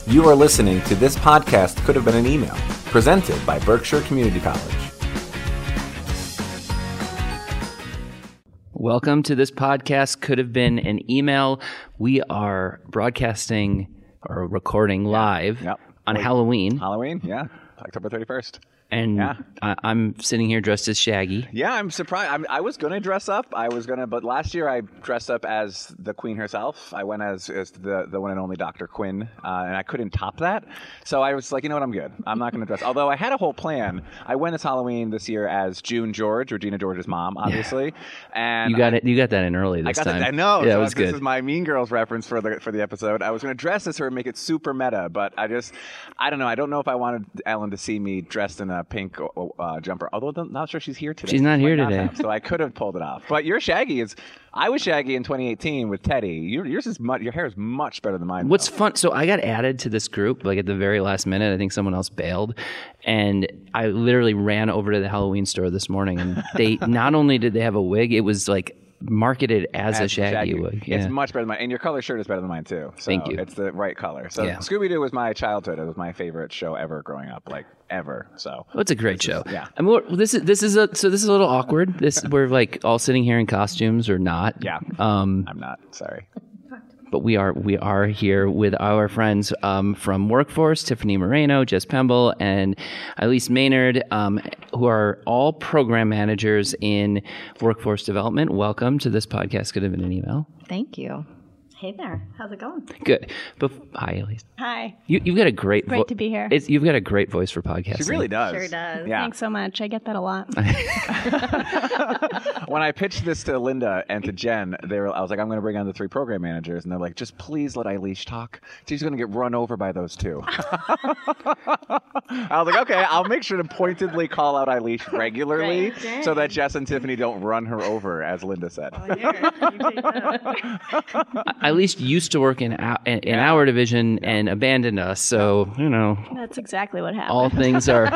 You are listening to This Podcast Could Have Been an Email, presented by Berkshire Community College. Welcome to This Podcast Could Have Been an Email. We are broadcasting or recording live on Halloween. Halloween, yeah. October 31st. And I'm sitting here dressed as Shaggy. Yeah, I'm surprised. I was going to dress up. But last year I dressed up as the Queen herself. I went as the one and only Dr. Quinn, and I couldn't top that. So I was like, you know what, I'm good. I'm not going to dress. Although I had a whole plan. I went as Halloween this year as June George, Regina George's mom, obviously. And you got that in early this time. I know. Yeah, so it was good. This is my Mean Girls reference for the episode. I was going to dress as her and make it super meta, but I don't know. I don't know if I wanted Ellen to see me dressed in a pink jumper, although I'm not sure she's here today. She's not here today. So I could have pulled it off. But your Shaggy I was Shaggy in 2018 with Teddy. Your hair is much better than mine. What's fun, so I got added to this group like at the very last minute. I think someone else bailed. And I literally ran over to the Halloween store this morning, and they not only did they have a wig, it was like marketed as a Shaggy wig. Yeah. It's much better than mine. And your color shirt is better than mine, too. So Thank you. It's the right color. So Scooby-Doo was my childhood. It was my favorite show ever growing up, like ever. So it's a great show. Yeah. I mean, this is a little awkward. We're like all sitting here in costumes or not. Yeah. I'm not. Sorry. But we are here with our friends from Workforce, Tiffany Moreno, Jess Pemble, and Elise Maynard, who are all program managers in workforce development. Welcome to This Podcast Could Have Been an Email. Thank you. Hey there. How's it going? Good. Hi, Elise. Hi. You've got a great Great to be here. You've got a great voice for podcasting. She really does. Sure does. Yeah. Thanks so much. I get that a lot. When I pitched this to Linda and to Jen, I was like, I'm going to bring on the 3 program managers. And they're like, just please let Eilish talk. She's going to get run over by those 2. I was like, okay, I'll make sure to pointedly call out Eilish regularly so that Jess and Tiffany don't run her over, as Linda said. Eilish used to work in our division and abandoned us. So, That's exactly what happened. all things are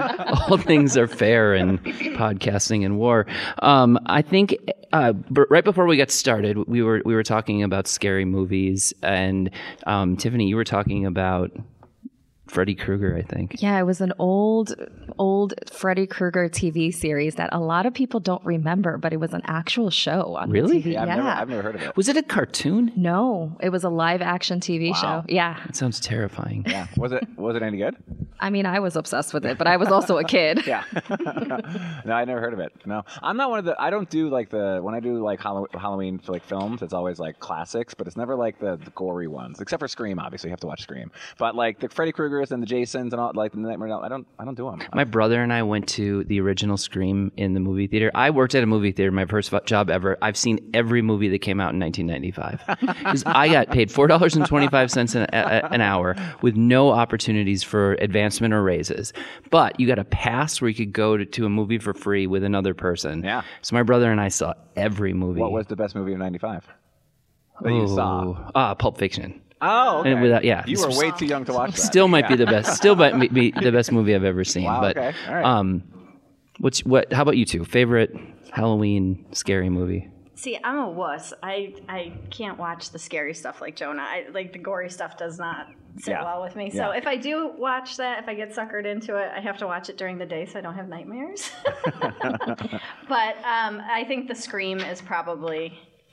fair in podcasting and war. I think right before we got started, we were talking about scary movies, and Tiffany, you were talking about Freddy Krueger, I think. Yeah, it was an old Freddy Krueger TV series that a lot of people don't remember, but it was an actual show on Really? TV. Yeah, I've never heard of it. Was it a cartoon? No, it was a live action TV show. Yeah. That sounds terrifying. Yeah. Was it any good? I mean, I was obsessed with it, but I was also a kid. Yeah. No, I never heard of it. No, I'm not one of I don't do when I do like Halloween for like films, it's always like classics, but it's never like the gory ones, except for Scream. Obviously, you have to watch Scream. But like the Freddy Kruegers and the Jasons and all, like the Nightmare, I don't do them. My brother and I went to the original Scream in the movie theater. I worked at a movie theater, my first job ever. I've seen every movie that came out in 1995. Because I got paid $4.25 an hour with no opportunities for advancement or raises. But you got a pass where you could go to a movie for free with another person. Yeah. So my brother and I saw every movie. What was the best movie of '95 that you saw? Pulp Fiction. Oh, okay. And You were way too young to watch that. Still might be the best. Still might be the best movie I've ever seen. Wow, but okay. All right. how about you two? Favorite Halloween scary movie? See, I'm a wuss. I can't watch the scary stuff like Jonah. The gory stuff does not sit well with me. So if I do watch that, if I get suckered into it, I have to watch it during the day so I don't have nightmares. But I think The Scream is probably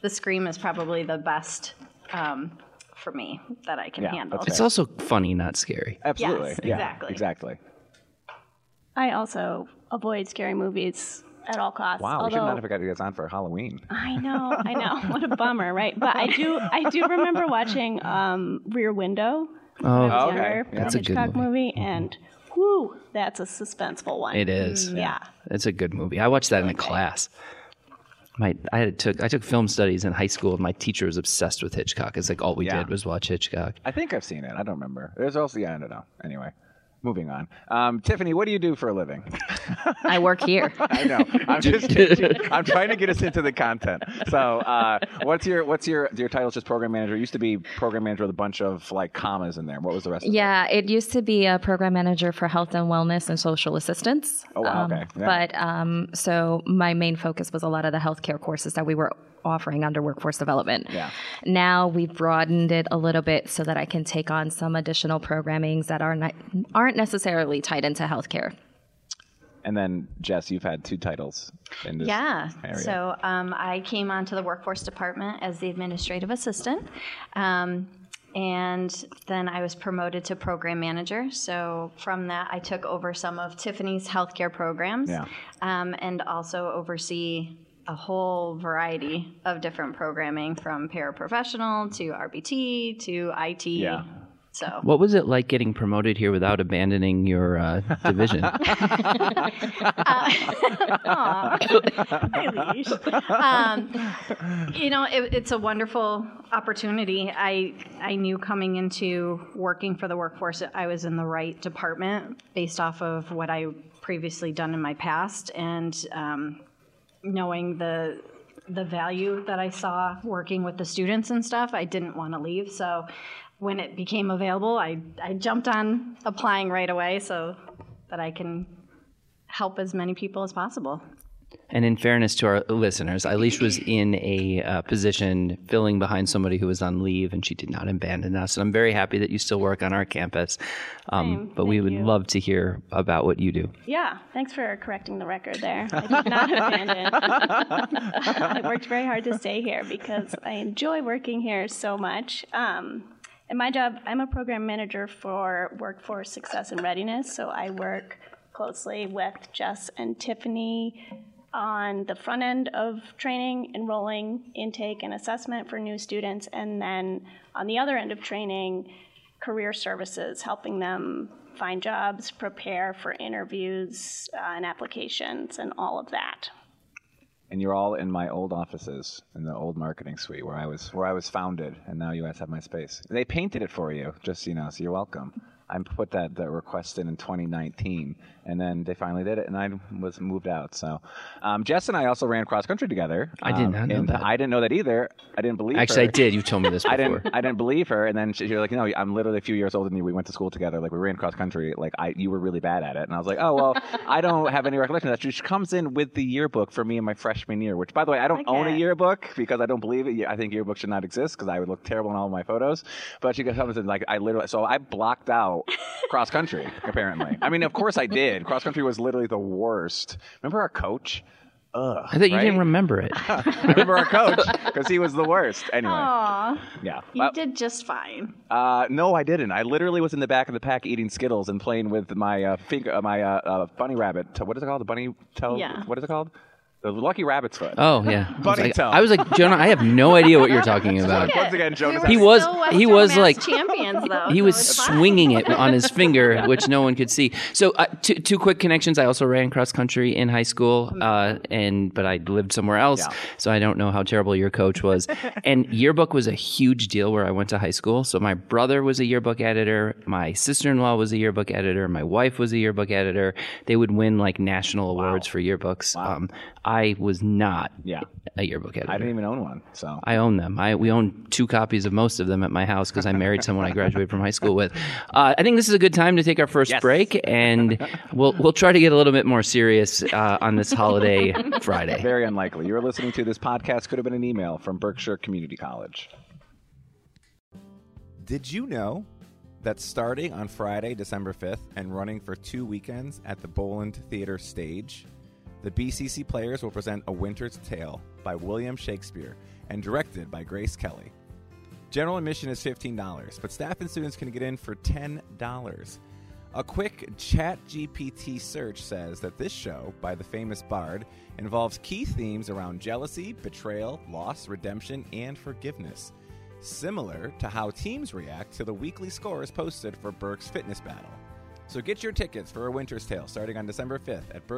the best for me that I can handle. It's also funny, not scary. Absolutely. Yes, yeah, exactly. Exactly. I also avoid scary movies at all costs. Wow, we should not have got you guys on for Halloween. I know. What a bummer, right? But I do remember watching Rear Window when I was younger. Yeah. That's a good Hitchcock movie. and whoo, that's a suspenseful one. It is. Yeah. It's a good movie. I watched that in a class. I took film studies in high school, and my teacher was obsessed with Hitchcock. It's like all we did was watch Hitchcock. I think I've seen it. I don't remember. There's also I don't know. Anyway. Moving on. Tiffany, what do you do for a living? I work here. I know. I'm just kidding. I'm trying to get us into the content. So, what's your title? Just program manager. It used to be program manager with a bunch of like commas in there. What was the rest of it? Yeah, it used to be a program manager for health and wellness and social assistance. Oh, wow. Okay. Yeah. But so my main focus was a lot of the healthcare courses that we were offering under workforce development. Yeah. Now we've broadened it a little bit so that I can take on some additional programmings that aren't necessarily tied into healthcare. And then, Jess, you've had 2 titles in this area. So I came onto the workforce department as the administrative assistant. And then I was promoted to program manager. So from that, I took over some of Tiffany's healthcare programs, and also oversee a whole variety of different programming, from paraprofessional to RBT to IT. Yeah. So What was it like getting promoted here without abandoning your division? It's a wonderful opportunity. I knew coming into working for the workforce, I was in the right department based off of what I previously done in my past, and knowing the value that I saw working with the students and stuff, I didn't want to leave. So when it became available, I jumped on applying right away so that I can help as many people as possible. And in fairness to our listeners, Eilish was in a position filling behind somebody who was on leave, and she did not abandon us. And I'm very happy that you still work on our campus. But we would love to hear about what you do. Yeah, thanks for correcting the record there. I did not abandon. I worked very hard to stay here because I enjoy working here so much. In my job, I'm a program manager for Workforce Success and Readiness, so I work closely with Jess and Tiffany on the front end of training, enrolling, intake, and assessment for new students, and then on the other end of training, career services, helping them find jobs, prepare for interviews and applications, and all of that. And you're all in my old offices in the old marketing suite where I was founded, and now you guys have my space. They painted it for you, just so you know, so you're welcome. I put that request in 2019, and then they finally did it, and I was moved out. So, Jess and I also ran cross country together. I did not know that. I didn't know that either. I didn't believe her. Actually, I did. You told me this before. I didn't believe her, and then you're like, no, I'm literally a few years older than you. We went to school together. Like, we ran cross country. Like, you were really bad at it, and I was like, oh well, I don't have any recollection of that. She comes in with the yearbook for me in my freshman year, which, by the way, I don't own a yearbook because I don't believe it. I think yearbooks should not exist because I would look terrible in all of my photos. But she comes in like, I blocked out cross country. Apparently. I mean, of course I did. Cross country was literally the worst. Remember our coach? I thought you didn't remember it. I remember our coach because he was the worst. Anyway. Aww. Yeah. You did just fine. No, I didn't. I literally was in the back of the pack eating Skittles and playing with my bunny rabbit. What is it called? The bunny toe? Yeah. What is it called? The Lucky Rabbit's foot. Oh yeah, Bunny toe. I was like, Jonah, I have no idea what you're talking about. Once again, Jonas. He was like champions though. He was swinging it on his finger, which no one could see. So two quick connections. I also ran cross country in high school, but I lived somewhere else, so I don't know how terrible your coach was. And yearbook was a huge deal where I went to high school. So my brother was a yearbook editor, my sister-in-law was a yearbook editor, my wife was a yearbook editor. They would win like national awards for yearbooks. Wow. I was not a yearbook editor. I didn't even own one. So I own them. We own 2 copies of most of them at my house because I married someone I graduated from high school with. I think this is a good time to take our first break, and we'll try to get a little bit more serious on this holiday Friday. Very unlikely. You're listening to this podcast could have been an email from Berkshire Community College. Did you know that starting on Friday, December 5th, and running for 2 weekends at the Boland Theater Stage, the BCC Players will present A Winter's Tale by William Shakespeare and directed by Grace Kelly. General admission is $15, but staff and students can get in for $10. A quick ChatGPT search says that this show by the famous bard involves key themes around jealousy, betrayal, loss, redemption, and forgiveness, similar to how teams react to the weekly scores posted for Berk's Fitness Battle. So get your tickets for A Winter's Tale starting on December 5th at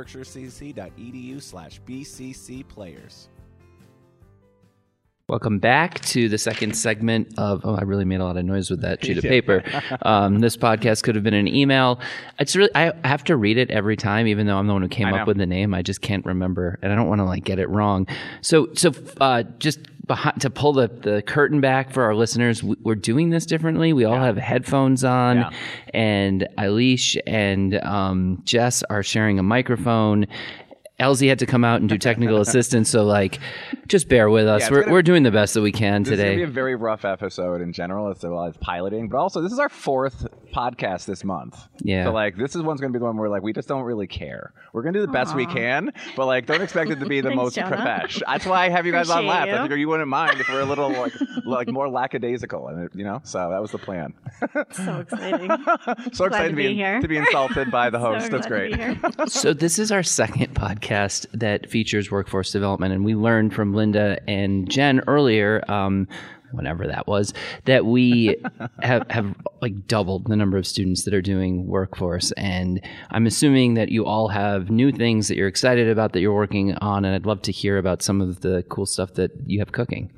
berkshircc.edu/BCCplayers. Welcome back to the second segment of, I really made a lot of noise with that sheet of paper. This podcast could have been an email. It's really, I have to read it every time, even though I'm the one who came up with the name. I just can't remember, and I don't want to get it wrong. So just to pull the curtain back for our listeners, we're doing this differently. We all have headphones on, and Eilish and Jess are sharing a microphone. Elsie had to come out and do technical assistance, so like, just bear with us. We're doing the best that we can today. This is going to be a very rough episode in general as well as piloting, but also this is our 4th podcast this month. Yeah. So like, this one's going to be the one where like we just don't really care. We're going to do the best we can, but like, don't expect it to be the most profesh. That's why I have you guys on laps. I figure you wouldn't mind if we're a little like more lackadaisical, and so that was the plan. So exciting. So excited to be insulted by the host. That's great. So this is our second podcast that features workforce development, and we learned from Linda and Jen earlier, whenever that was, that we have like doubled the number of students that are doing workforce. And I'm assuming that you all have new things that you're excited about that you're working on, and I'd love to hear about some of the cool stuff that you have cooking.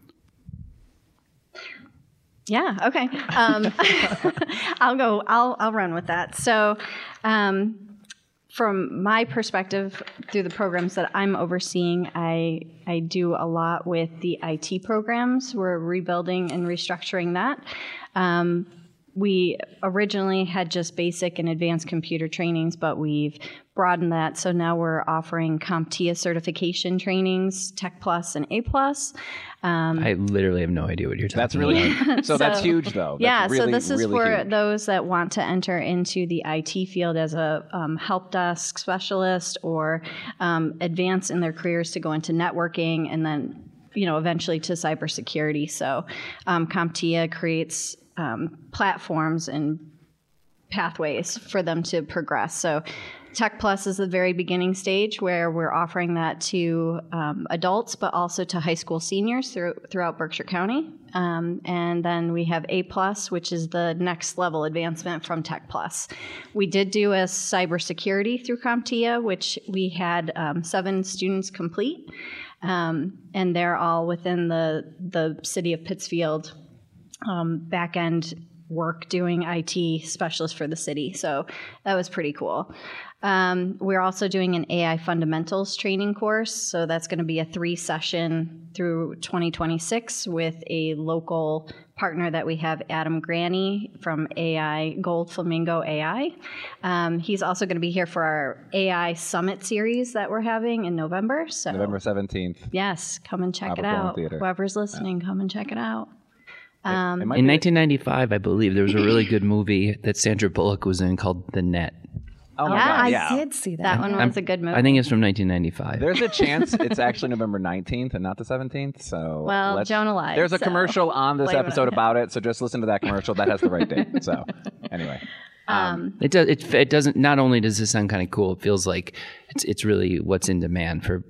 Yeah. Okay. I'll run with that. So, from my perspective, through the programs that I'm overseeing, I do a lot with the IT programs. We're rebuilding and restructuring that. We originally had just basic and advanced computer trainings, but we've broadened that. So now we're offering CompTIA certification trainings, Tech Plus and A Plus. I literally have no idea what you're talking about. So that's huge, though. That's so this is really for huge. those that want to enter into the IT field as a help desk specialist or advance in their careers to go into networking and then, eventually to cybersecurity. So CompTIA creates platforms and pathways for them to progress. So Tech Plus is the very beginning stage where we're offering that to adults, but also to high school seniors throughout Berkshire County. And then we have A Plus, which is the next level advancement from Tech Plus. We did do a cybersecurity through CompTIA, which we had 7 students complete, and they're all within the city of Pittsfield back-end work doing IT specialist for the city. So that was pretty cool. We're also doing an AI fundamentals training course. So that's going to be a 3-session through 2026 with a local partner that we have, Adam Granny from AI Gold Flamingo AI. He's also going to be here for our AI Summit series that we're having in November. So November 17th. Yes, come and check it out. Whoever's listening, come and check it out. In 1995, I believe, there was a really good movie that Sandra Bullock was in called The Net. Oh my God, I did see that. That one was a good movie. I think it's from 1995. There's a chance it's actually November 19th and not the 17th. So Jonah lied. There's a commercial on this episode about it, so just listen to that commercial. That has the right date. So anyway. It doesn't. Not only does this sound kind of cool, it feels like it's really what's in demand for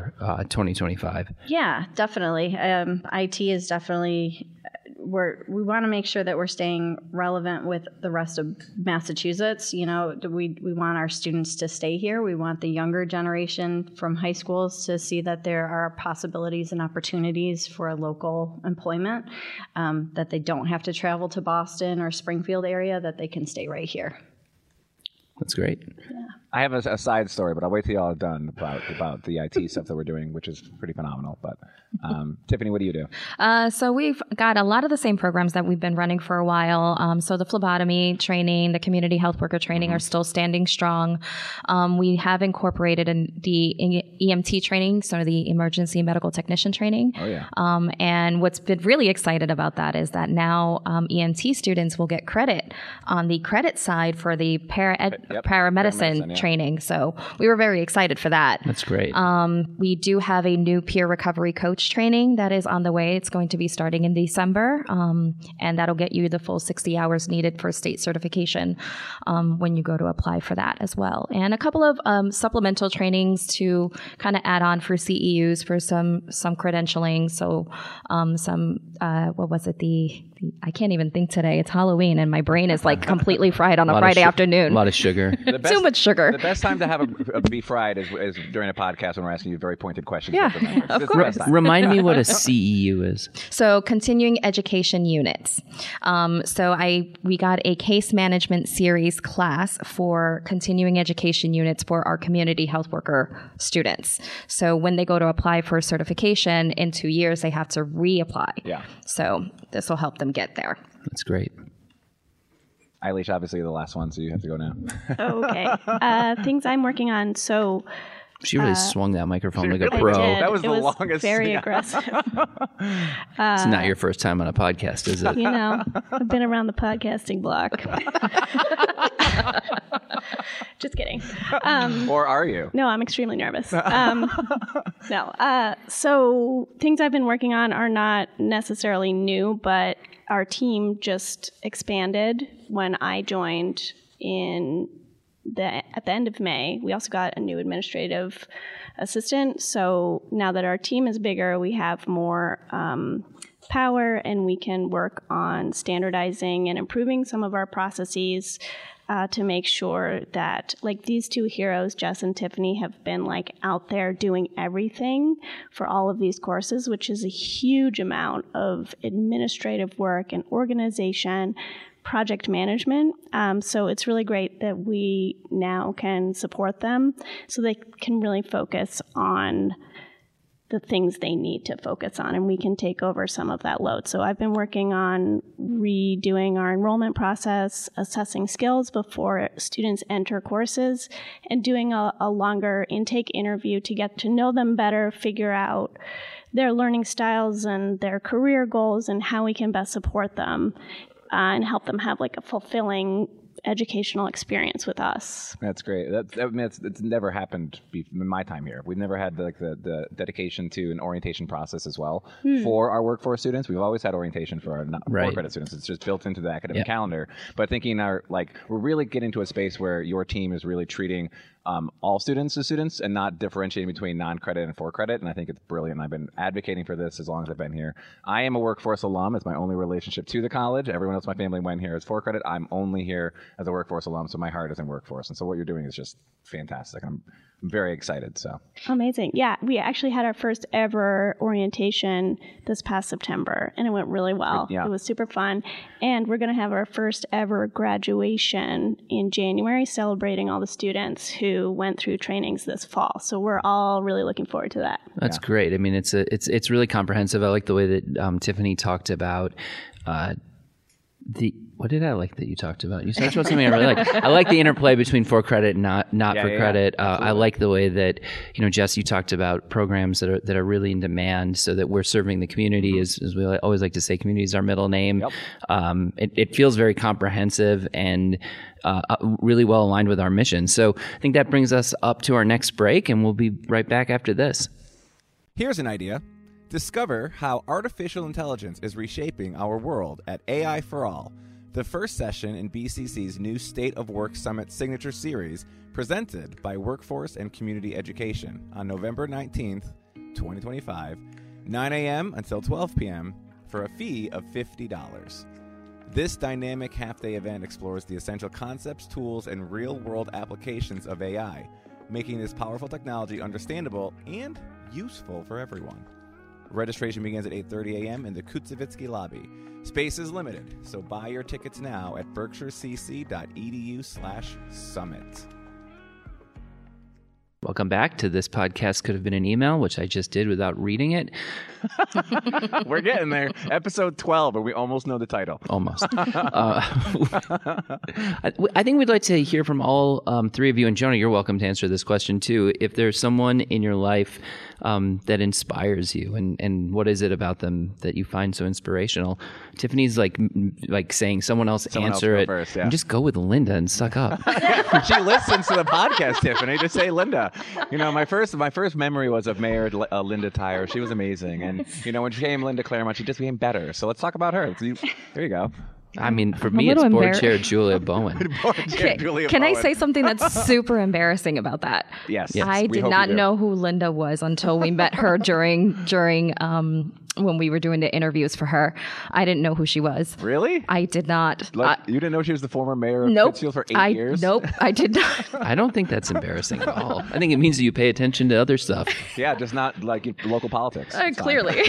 2025. Yeah, definitely. IT is definitely. We want to make sure that we're staying relevant with the rest of Massachusetts. We want our students to stay here. We want the younger generation from high schools to see that there are possibilities and opportunities for local employment, that they don't have to travel to Boston or Springfield area, that they can stay right here. That's great. Yeah. I have a side story, but I'll wait till y'all are done about the IT stuff that we're doing, which is pretty phenomenal. But Tiffany, what do you do? So we've got a lot of the same programs that we've been running for a while. So the phlebotomy training, the community health worker training are still standing strong. We have incorporated the EMT training, so the emergency medical technician training. Oh, yeah. And what's been really excited about that is that now EMT students will get credit on the credit side for the paramedicine training. So we were very excited for that. That's great. We do have a new peer recovery coach training that is on the way. It's going to be starting in December, and that'll get you the full 60 hours needed for state certification when you go to apply for that as well. And a couple of supplemental trainings to kind of add on for CEUs for some credentialing. So what was it? I can't even think today. It's Halloween and my brain is like completely fried on a Friday afternoon. A lot of sugar. Too much sugar. The best time to have a be fried is during a podcast when we're asking you very pointed questions. Yeah, of course. Remind me what a CEU is. So continuing education units. We got a case management series class for continuing education units for our community health worker students. So when they go to apply for certification in 2 years, they have to reapply. Yeah. So this will help them get there. That's great. Eilish, obviously the last one, so you have to go now. Okay. Things I'm working on. So She really swung that microphone like a really pro. did. That was It the longest. very yeah. aggressive. It's not your first time on a podcast, is it? You know, I've been around the podcasting block. Just kidding. Or are you? No, I'm extremely nervous. So things I've been working on are not necessarily new, but our team just expanded when I joined at the end of May. We also got a new administrative assistant. So now that our team is bigger, we have more power, and we can work on standardizing and improving some of our processes to make sure that, like, these two heroes, Jess and Tiffany, have been like out there doing everything for all of these courses, which is a huge amount of administrative work and organization, project management. So it's really great that we now can support them so they can really focus on the things they need to focus on, and we can take over some of that load. So I've been working on redoing our enrollment process, assessing skills before students enter courses, and doing a longer intake interview to get to know them better, figure out their learning styles and their career goals and how we can best support them and help them have like a fulfilling educational experience with us. That's great. It's never happened in my time here. We've never had the dedication to an orientation process as well for our workforce students. We've always had orientation for our for-credit students. It's just built into the academic calendar. But thinking we're really getting to a space where your team is really treating all students as students and not differentiating between non-credit and for-credit, and I think it's brilliant. I've been advocating for this as long as I've been here. I am a workforce alum. It's my only relationship to the college. Everyone else in my family went here as for-credit. I'm only here as a workforce alum, so my heart is in workforce. And so what you're doing is just fantastic. I'm very excited. So amazing. Yeah, we actually had our first ever orientation this past September, and it went really well. Yeah. It was super fun. And we're going to have our first ever graduation in January, celebrating all the students who went through trainings this fall. So we're all really looking forward to that. That's great. I mean, it's really comprehensive. I like the way that Tiffany talked about what did I like that you talked about? You talked about something I really like. I like the interplay between for credit and not for credit. I like the way that, Jess, you talked about programs that are really in demand so that we're serving the community. As we always like to say, community is our middle name. Yep. It feels very comprehensive and really well aligned with our mission. So I think that brings us up to our next break, and we'll be right back after this. Here's an idea. Discover how artificial intelligence is reshaping our world at AI for All, the first session in BCC's new State of Work Summit Signature Series, presented by Workforce and Community Education on November 19th, 2025, 9 a.m. until 12 p.m. for a fee of $50. This dynamic half-day event explores the essential concepts, tools, and real-world applications of AI, making this powerful technology understandable and useful for everyone. Registration begins at 8:30 a.m. in the Kutsevitsky lobby. Space is limited, so buy your tickets now at berkshirecc.edu/summit. Welcome back to This Podcast Could Have Been an Email, which I just did without reading it. We're getting there. Episode 12, but we almost know the title. Almost. I think we'd like to hear from all three of you. And Jonah, you're welcome to answer this question too. If there's someone in your life that inspires you, and what is it about them that you find so inspirational? Tiffany's like saying someone else answer it. First, yeah. And just go with Linda and suck up. She listens to the podcast, Tiffany. Just say Linda. My first memory was of Mayor Linda Tyre. She was amazing. And, when she became Linda Claremont, she just became better. So let's talk about her. There you go. I mean, for me, it's board chair Julia Bowen. Can I say something that's super embarrassing about that? Yes. I did not know who Linda was until we met her during when we were doing the interviews for her. I didn't know who she was. Really? I did not. You didn't know she was the former mayor of Pittsfield for 8 years? Nope, I did not. I don't think that's embarrassing at all. I think it means that you pay attention to other stuff. Yeah, just not like local politics. Clearly.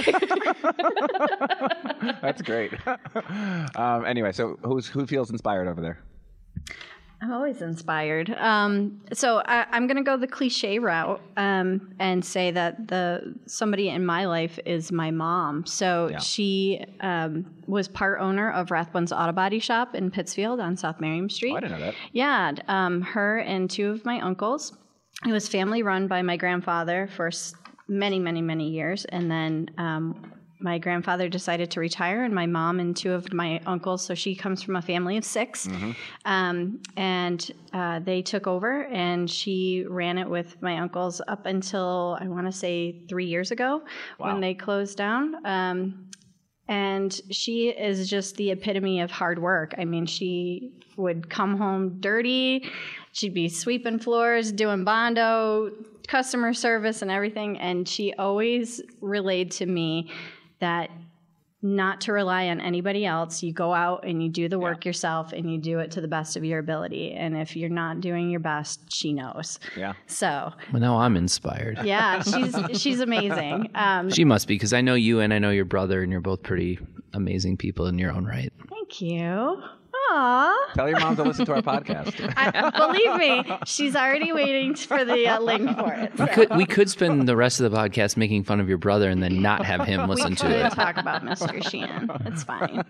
That's great. Anyway, so who feels inspired over there? I'm always inspired. So I'm going to go the cliche route and say that somebody in my life is my mom. So she was part owner of Rathbone's Auto Body Shop in Pittsfield on South Merriam Street. Oh, I didn't know that. Yeah, her and two of my uncles. it was family run by my grandfather for many, many, many years. And then my grandfather decided to retire, and my mom and two of my uncles, so she comes from a family of 6, and they took over, and she ran it with my uncles up until, I want to say, 3 years ago when they closed down. And she is just the epitome of hard work. I mean, she would come home dirty. She'd be sweeping floors, doing Bondo, customer service and everything. And she always relayed to me that not to rely on anybody else. You go out and you do the work yourself, and you do it to the best of your ability. And if you're not doing your best, she knows. Yeah. So. Well, now I'm inspired. Yeah, she's amazing. She must be, because I know you and I know your brother, and you're both pretty amazing people in your own right. Thank you. Aww. Tell your mom to listen to our podcast. Believe me, she's already waiting for the link for it. So. We could spend the rest of the podcast making fun of your brother and then not have him listen to it. We could talk about Mr. Sheehan. It's fine.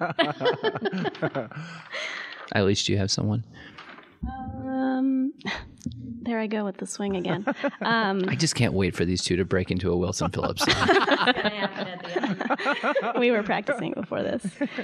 Eilish, do you have someone? There I go with the swing again. I just can't wait for these two to break into a Wilson Phillips song. It's gonna happen at the end. We were practicing before this.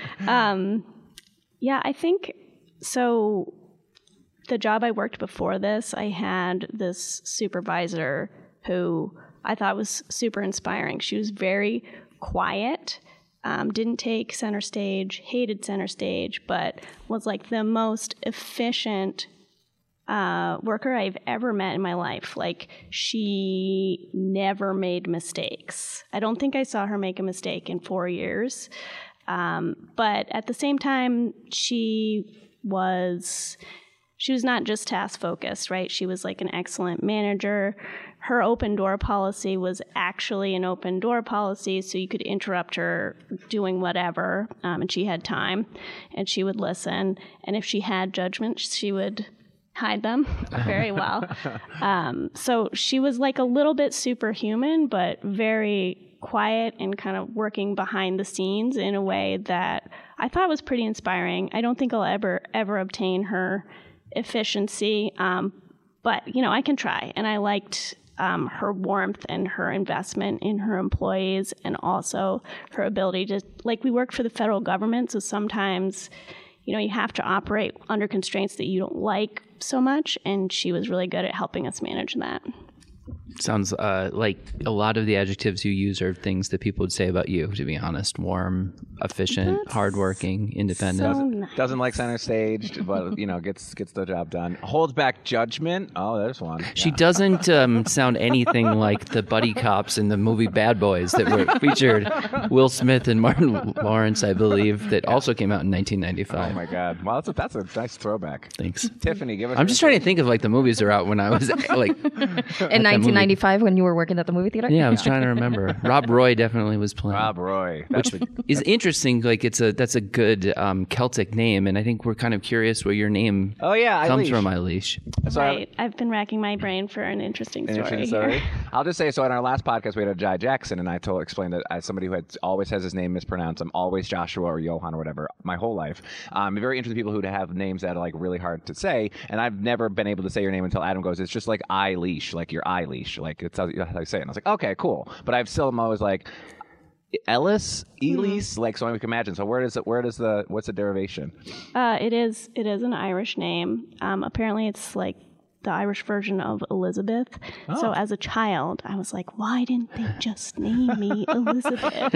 Yeah, I think so. The job I worked before this, I had this supervisor who I thought was super inspiring. She was very quiet, didn't take center stage, hated center stage, but was like the most efficient worker I've ever met in my life. Like, she never made mistakes. I don't think I saw her make a mistake in 4 years. But at the same time, she was not just task focused, right? She was like an excellent manager. Her open door policy was actually an open door policy, so you could interrupt her doing whatever, and she had time, and she would listen. And if she had judgment, she would hide them very well. So she was like a little bit superhuman, but very quiet and kind of working behind the scenes in a way that I thought was pretty inspiring. I don't think I'll ever obtain her efficiency, but I can try. And I liked her warmth and her investment in her employees, and also her ability to, we worked for the federal government, so sometimes you have to operate under constraints that you don't like so much, and she was really good at helping us manage that. Sounds like a lot of the adjectives you use are things that people would say about you, to be honest. Warm, efficient, hardworking, independent. Doesn't like center stage, but gets the job done. Holds back judgment. Oh, there's one. Yeah. She doesn't sound anything like the buddy cops in the movie Bad Boys that were featured. Will Smith and Martin Lawrence, I believe, that also came out in 1995. Oh my God! Well, that's a nice throwback. Thanks, Tiffany. Give us. I'm just trying to think of the movies that are out when I was in 1995 when you were working at the movie theater. Yeah, I was trying to remember. Rob Roy definitely was playing. Rob Roy, which is interesting. That's a good Celtic name, and I think we're kind of curious where your name comes from, Eilish. Right. I've been racking my brain for an interesting story. I'll just say, so in our last podcast, we had a Jai Jackson, and I explained that as somebody who always has his name mispronounced, I'm always Joshua or Johan or whatever my whole life. I'm very interested in people who have names that are really hard to say, and I've never been able to say your name until Adam goes, it's just like Eilish, like your Eilish, it's how you say it. And I was like, okay, cool. But I'm always like, Ellis, Elise, so I can imagine. So what's the derivation? It is an Irish name. Apparently it's like the Irish version of Elizabeth. Oh. So as a child, I was like, why didn't they just name me Elizabeth?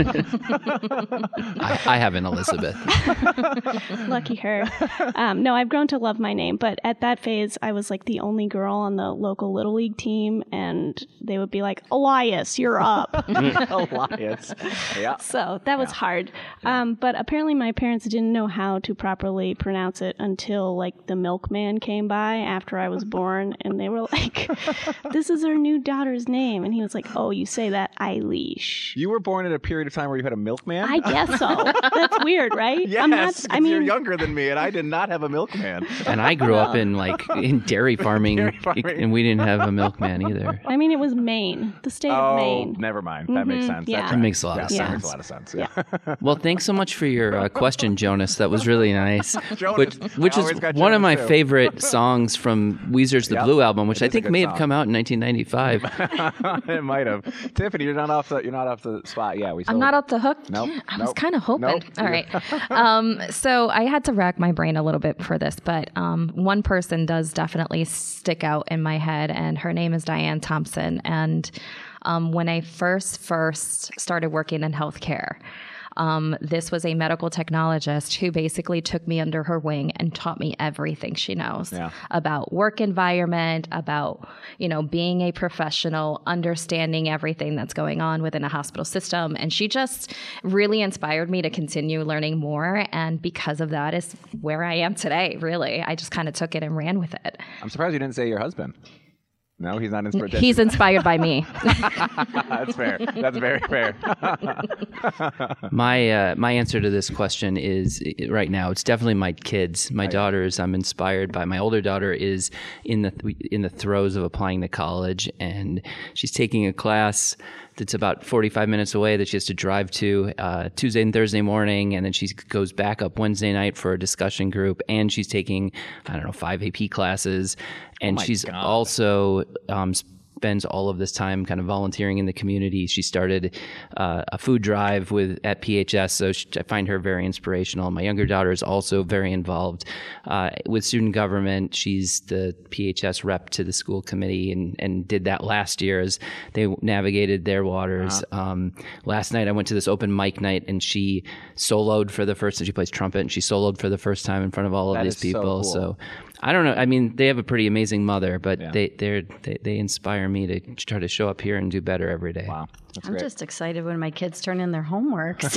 I have an Elizabeth. Lucky her. No, I've grown to love my name, but at that phase, I was like the only girl on the local Little League team, and they would be like, Elias, you're up. Elias. Yeah. So that was hard. But apparently my parents didn't know how to properly pronounce it until the milkman came by after I was born. And they were like, this is our new daughter's name. And he was like, oh, you say that, Eilish. You were born at a period of time where you had a milkman? I guess so. That's weird, right? Yes, you're younger than me, and I did not have a milkman. And I grew up in dairy farming, and we didn't have a milkman either. I mean, it was Maine, the state of Maine. Never mind. That makes sense. Yeah. That makes a lot of sense. That makes a lot of sense, yeah. Well, thanks so much for your question, Jonas. That was really nice. Jonas, which is one of my favorite songs from Weezer's the Blue Album, which I think may song. have come out in 1995. It might have. Tiffany, you're not off the spot. Yeah, I'm not off the hook. Nope. Yeah, I was kind of hoping. Nope. All right. So I had to rack my brain a little bit for this, but one person does definitely stick out in my head, and her name is Diane Thompson. And when I first started working in healthcare, this was a medical technologist who basically took me under her wing and taught me everything she knows about work environment, about, being a professional, understanding everything that's going on within a hospital system. And she just really inspired me to continue learning more. And because of that is where I am today, really. I just kind of took it and ran with it. I'm surprised you didn't say your husband. No, he's not inspired. He's inspired by me. That's fair. That's very fair. My answer to this question is right now it's definitely my kids. My daughters I'm inspired by. My older daughter is in the throes of applying to college, and she's taking a class that's about 45 minutes away that she has to drive to Tuesday and Thursday morning, and then she goes back up Wednesday night for a discussion group, and she's taking 5 AP classes, and she's also spends all of this time kind of volunteering in the community. She started a food drive at PHS, so I find her very inspirational. My younger daughter is also very involved with student government. She's the PHS rep to the school committee and did that last year as they navigated their waters. Last night I went to this open mic night, and she soloed for the first time. She plays trumpet, and she soloed for the first time in front of all of these people. So I don't know. I mean, they have a pretty amazing mother, but they inspire me to try to show up here and do better every day. Wow. That's I'm great. just excited when my kids turn in their homeworks.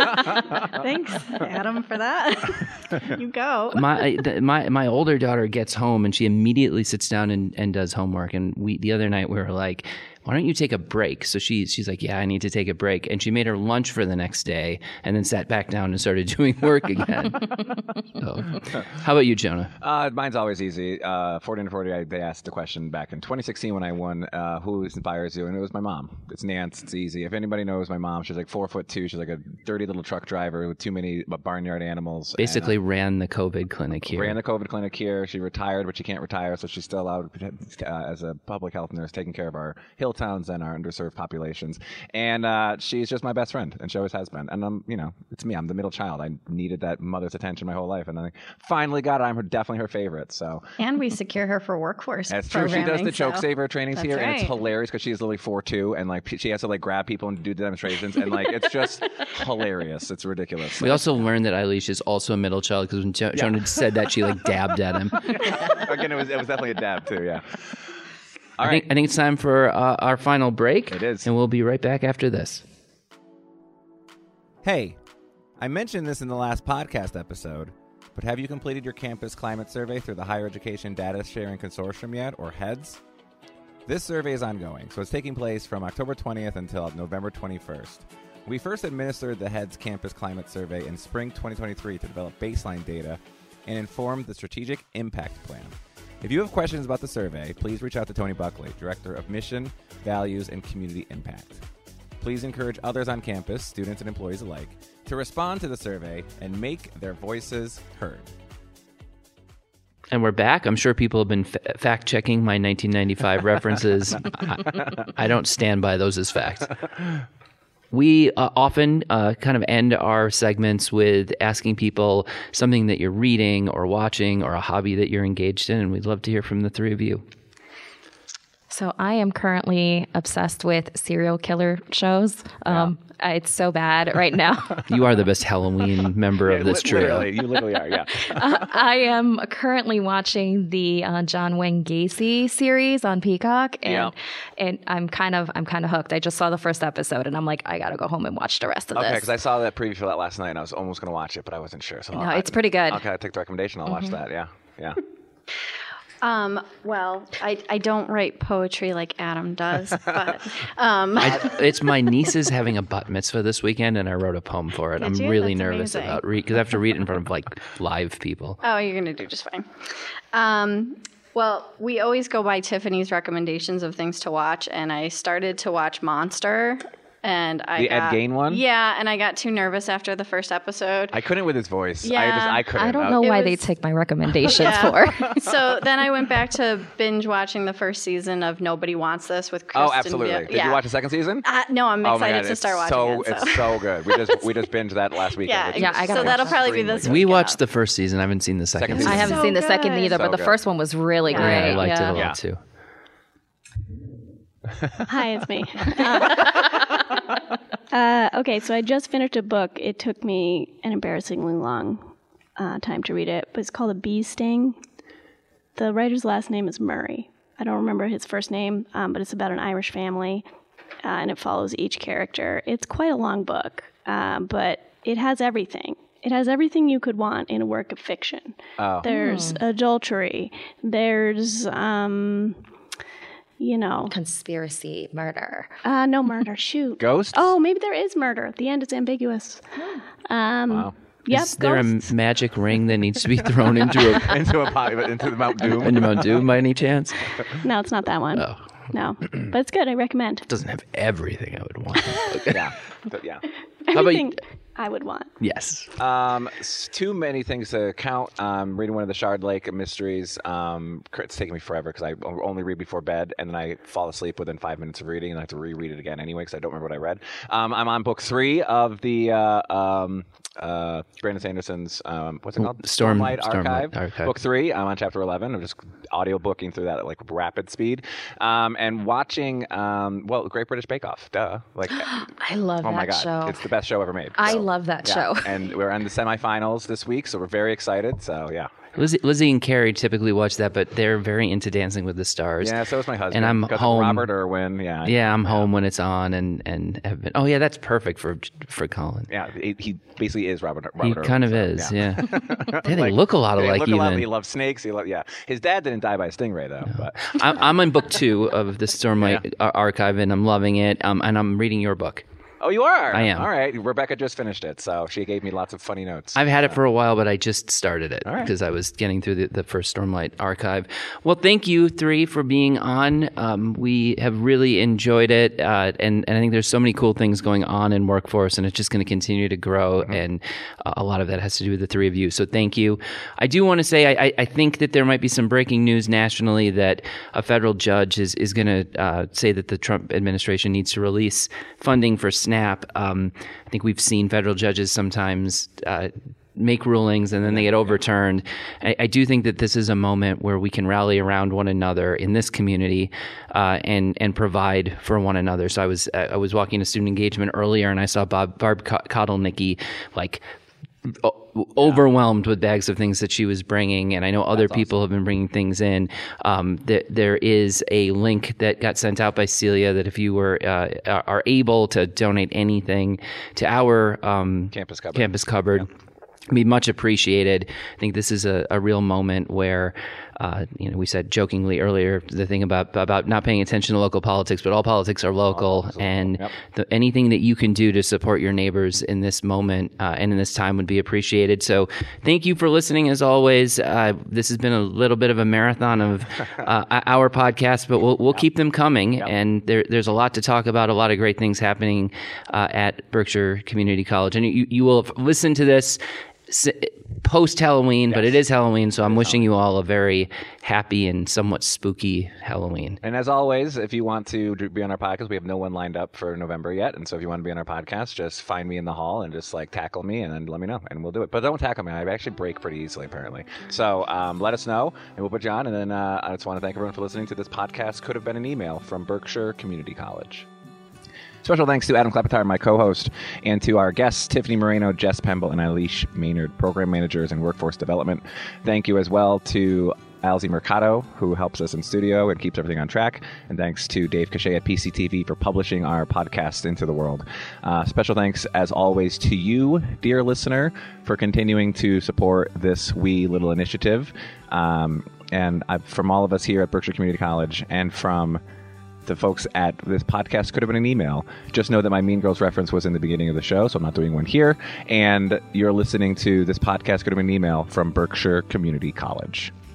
Thanks, Adam, for that. You go. My older daughter gets home and she immediately sits down and does homework. And the other night we were like, why don't you take a break? So she's like, yeah, I need to take a break. And she made her lunch for the next day and then sat back down and started doing work again. So, how about you, Jonah? Mine's always easy. 40 under 40, they asked the question back in 2016 when I won, who inspires you? And it was my mom. It's Nance. It's easy. If anybody knows my mom, she's like 4'2". She's like a dirty little truck driver with too many barnyard animals. Basically ran the COVID clinic here. Ran the COVID clinic here. She retired, but she can't retire, so she's still out as a public health nurse taking care of our hill towns and our underserved populations. And she's just my best friend, and she always has been. And it's me. I'm the middle child. I needed that mother's attention my whole life, and I finally got it. I'm definitely her favorite. So. And we secure her for workforce. That's true. She does the choke saver trainings here, right. and it's hilarious because she's literally 4'2", and like she has to like grab people and do demonstrations, and like it's just hilarious. It's ridiculous. We also learned that Eilish is also a middle child because when Jonah said that, she like dabbed at him. Again, it was definitely a dab too. Yeah. I think it's time for our final break. It is. And we'll be right back after this. Hey, I mentioned this in the last podcast episode, but have you completed your campus climate survey through the Higher Education Data Sharing Consortium yet, or HEDS? This survey is ongoing, so it's taking place from October 20th until November 21st. We first administered the HEDS Campus Climate Survey in spring 2023 to develop baseline data and inform the Strategic Impact Plan. If you have questions about the survey, please reach out to Tony Buckley, Director of Mission, Values, and Community Impact. Please encourage others on campus, students and employees alike, to respond to the survey and make their voices heard. And we're back. I'm sure people have been fact-checking my 1995 references. I don't stand by those as facts. We often kind of end our segments with asking people something that you're reading or watching or a hobby that you're engaged in, and we'd love to hear from the three of you. So I am currently obsessed with serial killer shows. It's so bad right now. You are the best Halloween member of this trio. You literally are, yeah. I am currently watching the John Wayne Gacy series on Peacock, and I'm kind of hooked. I just saw the first episode, and I'm like, I gotta go home and watch the rest of this. Okay, because I saw that preview for that last night, and I was almost going to watch it, but I wasn't sure. So no, it's pretty good. Okay, I'll take the recommendation. I'll watch that. Yeah. Well, I don't write poetry like Adam does, but it's my niece's having a bat mitzvah this weekend, and I wrote a poem for it. I'm really nervous about because I have to read it in front of like live people. Oh, you're gonna do just fine. Well, we always go by Tiffany's recommendations of things to watch, and I started to watch Monster And The Ed Gein one? Yeah, and I got too nervous after the first episode. I couldn't with his voice. Yeah. I couldn't. I don't know why they take my recommendations for. So then I went back to binge watching the first season of Nobody Wants This with Kristen. Oh, absolutely. Did you watch the second season? No, I'm excited to start watching it. It's so good. We just binged that last weekend. Yeah, I gotta so that'll probably be this week. We watched the first season. I haven't seen the second season. I haven't seen the second either, So but the good. first one was really great. I liked it a lot Yeah. too. Hi, it's me. Okay, so I just finished a book. It took me an embarrassingly long time to read it, but it's called A Bee Sting. The writer's last name is Murray. I don't remember his first name, but it's about an Irish family, and it follows each character. It's quite a long book, but it has everything. It has everything you could want in a work of fiction. Oh. There's adultery. There's, Conspiracy, murder. no murder. Shoot. Ghosts? Oh, maybe there is murder. At the end, it's ambiguous. Wow. Yep, Is there ghosts. a magic ring that needs to be thrown into into the Mount Doom. into Mount Doom by any chance? No, it's not that one. Oh. No, but it's good. I recommend. Doesn't have everything I would want. Yeah. But yeah. about Everything I would want. Yes. Too many things to count. Reading one of the Shard Lake mysteries. It's taking me forever because I only read before bed, and then I fall asleep within 5 minutes of reading, and I have to reread it again anyway because I don't remember what I read. I'm on book 3 of the Brandon Sanderson's what's it called? Stormlight Archive. Archive. Book 3. I'm on chapter 11. I'm just audio booking through that at like rapid speed, and watching Great British Bake Off. Duh. Like, I love oh that my god, show. it's the best show ever made. I So, love that yeah. show. And we're in the semifinals this week, so we're very excited. So yeah. Lizzie and Carrie typically watch that, but they're very into Dancing with the Stars. Yeah, so is my husband. And I'm because of home. Robert Irwin. Yeah. Yeah, I'm home when it's on, and have been. Oh yeah, that's perfect for Colin. Yeah, he basically is Robert He Irwin. kind of so, is. Yeah. They Like, look a lot they alike. look a lot. Even He loves snakes. His dad didn't die by a stingray though. But I'm on book 2 of the Stormlight Archive, and I'm loving it. And I'm reading your book. oh, you are. I am. All right. Rebecca just finished it, so she gave me lots of funny notes. I've had it for a while, but I just started it right. because I was getting through the first Stormlight Archive. Well, thank you 3 for being on. We have really enjoyed it, and I think there's so many cool things going on in Workforce, and it's just going to continue to grow, and a lot of that has to do with the 3 of you. So thank you. I do want to say I think that there might be some breaking news nationally that a federal judge is going to say that the Trump administration needs to release funding for SNAP. I think we've seen federal judges sometimes make rulings and then they get overturned. I do think that this is a moment where we can rally around one another in this community and provide for one another. So I was walking to student engagement earlier and I saw Barb Kotelnicki like overwhelmed with bags of things that she was bringing, and I know other people have been bringing things in. There is a link that got sent out by Celia that if you are able to donate anything to our Campus cupboard, be much appreciated. I think this is a real moment where, we said jokingly earlier the thing about not paying attention to local politics, but all politics are local, and anything that you can do to support your neighbors in this moment and in this time would be appreciated. So thank you for listening as always. This has been a little bit of a marathon of our podcast, but we'll keep them coming, and there's a lot to talk about, a lot of great things happening at Berkshire Community College, and you will have listened to this post Halloween, but it is Halloween, so I'm wishing you all a very happy and somewhat spooky Halloween. And as always, if you want to be on our podcast, we have no one lined up for November yet. And so if you want to be on our podcast, just find me in the hall and just like tackle me and then let me know and we'll do it. But don't tackle me. I actually break pretty easily, apparently. So let us know and we'll put you on. And then I just want to thank everyone for listening to this podcast. Could have been an email from Berkshire Community College. Special thanks to Adam Klapitar, my co-host, and to our guests, Tiffany Moreno, Jess Pemble, and Eilish Maynard, program managers in workforce development. Thank you as well to Alzi Mercado, who helps us in studio and keeps everything on track. And thanks to Dave Cachet at PCTV for publishing our podcast into the world. Special thanks, as always, to you, dear listener, for continuing to support this wee little initiative. And from all of us here at Berkshire Community College and from the folks at this podcast, could have been an email. Just know that my Mean Girls reference was in the beginning of the show, so I'm not doing one here. And you're listening to this podcast, could have been an email from Berkshire Community College.